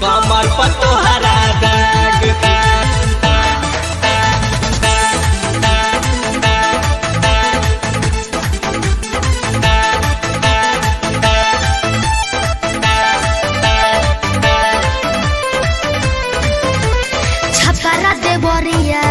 कमर पर तोहरा दाग छपरा देवरिया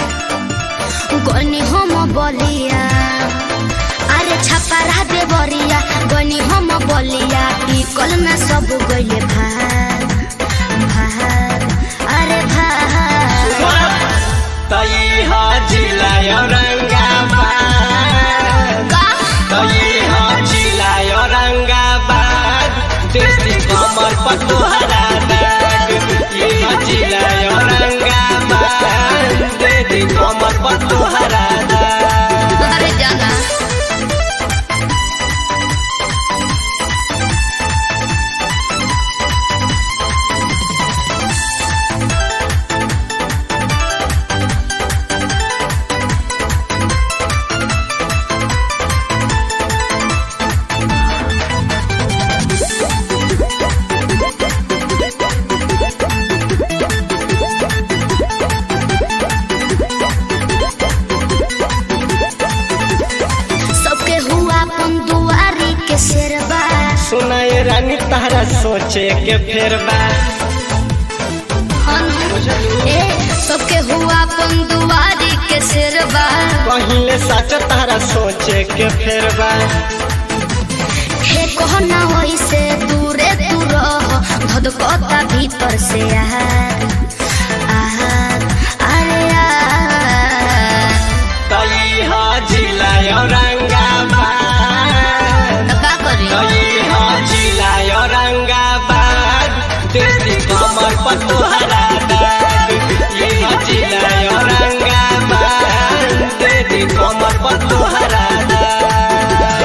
गनी हम बलिया अरे छपरा देवरिया गनी हम बलिया टिकल ना सब गइले भाग भाग अरे भाग तई हा जिला औरंगाबाद तई हा जिला औरंगाबाद देसी कमर पर तोहरा दाग ये हा जिला औरंगाबाद देसी कमर पर तोहरा दाग अरे जाना सुनाए रानी तारा सोचे के फिर सबके हुआ पंदुआरी के शेरबा पहले सच तारा सोचे के फिर हे कहना होई से दूरे दूर धधकता भीतर से अरे तई हा जिला औरंगाबाद तई हा जिला औरंगाबाद देसी कमर पर तोहरा दाग ये हा जिला औरंगाबाद देसी कमर पर तोहरा दाग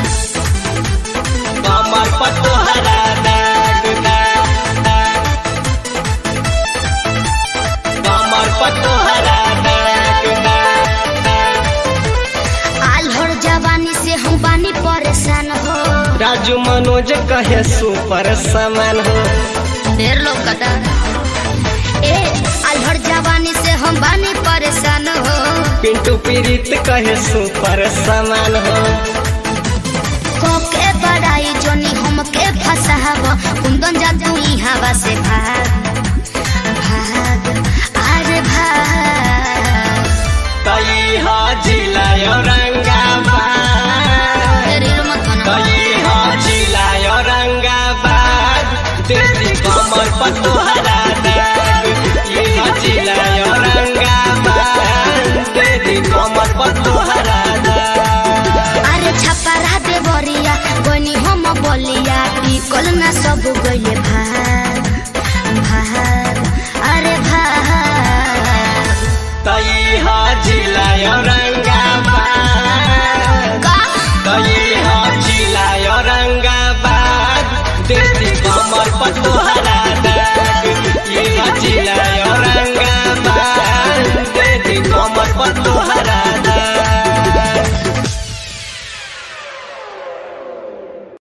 कमर पर तोहरा दाग कमर पर तोहरा जवानी से हम बानी परेशान हो राजू मनोज कहे सुपर समान हो ढेर लोग कदा अलहर जवानी से हम बानी परेशान हो पिंटू पीरित कहे सुपर समान हो कोके बड़ाई जोनी हमके फसाव कुंदन जादू हवा से भाग भाग अरे भाग तई हा जिला औरंगाबाद तई हा जिला औरंगाबाद देसी कमर पर तोहरा दाग ये हा जिला औरंगाबाद देसी कमर पर तोहरा दाग अरे छपरा देवरिया गनी हम बलिया टिकल ना सब गइले भाग भाग अरे भाग तई हा जिला औरंगाबाद तई हा जिला औरंगाबाद देसी कमर पर तोहरा दाग